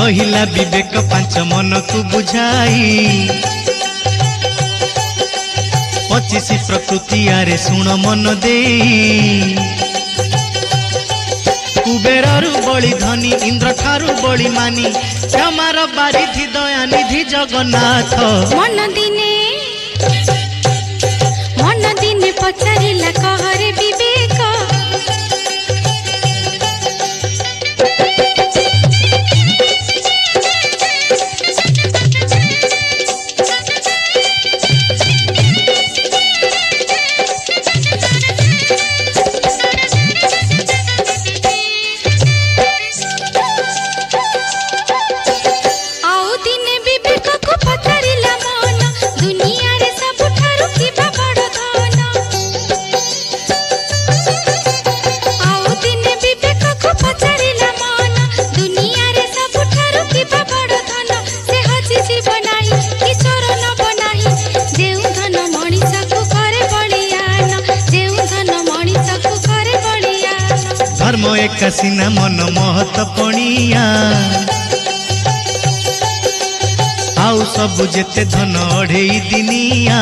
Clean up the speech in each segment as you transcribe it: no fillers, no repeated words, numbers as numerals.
कहिला विवेक पांच मन को बुझाई 25 प्रकृति आरे सुण मन दे कुबेरु बड़ी धनी इंद्र ठारू बड़ी मानी क्षमार बारिधि दयानिधि जगन्नाथ मन दिने पचारिला कहरे विवेक धर्म एकासीना मन महत पणिया आउ सब जेते धन अढ़ेई दिनिया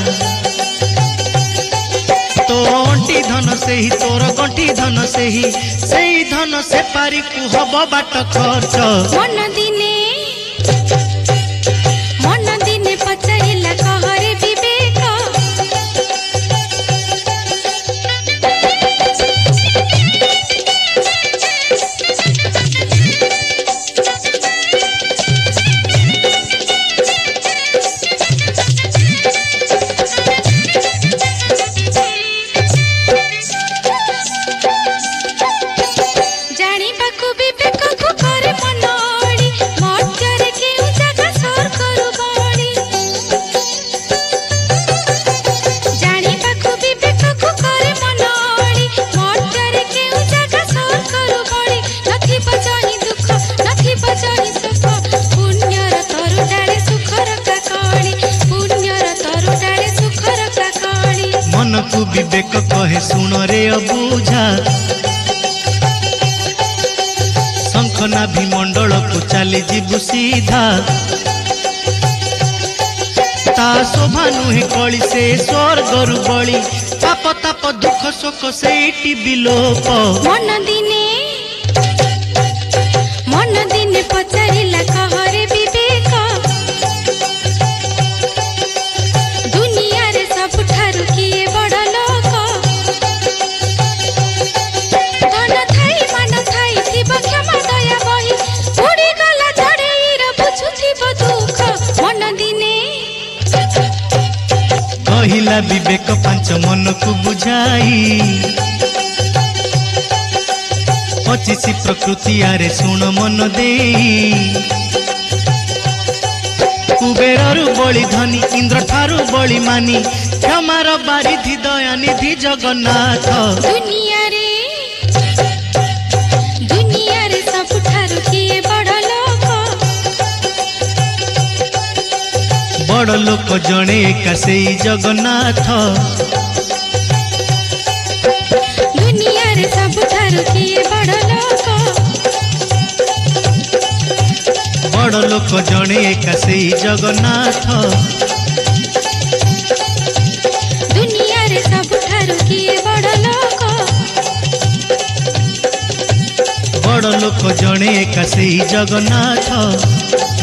तो अंटी धन से ही तोर गंटी धन से ही सेई धन से पारी कु हब बाट खर्च मन दिने पचारिला कहरे विवेक मन को विवेक कहे सुन रे अबुझा शंखना भीमंडल को चली जीवु सीधा ता शोभा नुहे कली से स्वर्ग रु बली पाप ताप दुख शोक सेठी विलोप मन दिने पचारिला कहरे विवेक दुनिया रे सबठारु किए बड़ लोक धन थाई मान थाई थिब क्षमा दया बही उड़ी गला झड़ेईर बुझुथिब दुख मन दिने कहिला विवेक पांच मन को बुझाई 25 प्रकृति आरे सुण मन दे कुबेरु बड़ी धनी इंद्र ठारू बड़ी मानी क्षमार बारिधि दयानिधि जगन्नाथ दुनिया रे सबठारु किए बड़ लोक जणे एका सेई जगन्नाथ दुनिया रे सबठारु किए बड़ लोक जणे एका सेई जगन्नाथ दुनिया रे सबठारु किए बड़ लोक जणे एका सेई जगन्नाथ।